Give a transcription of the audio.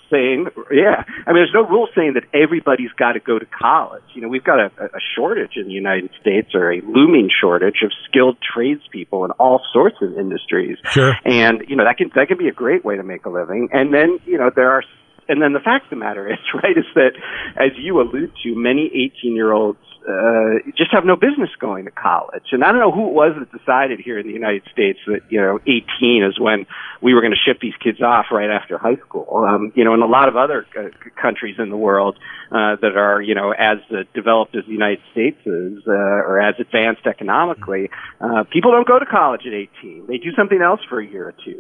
saying, there's no rule saying that everybody's got to go to college. We've got a shortage in the United States, or a looming shortage of skilled tradespeople in all sorts of industries. Sure. And, that can be a great way to make a living. And then, and then the fact of the matter is, right, is that, as you allude to, many 18-year-olds just have no business going to college. And I don't know who it was that decided here in the United States that, 18 is when we were going to ship these kids off right after high school. In a lot of other countries in the world that are, as developed as the United States is, or as advanced economically, people don't go to college at 18. They do something else for a year or two.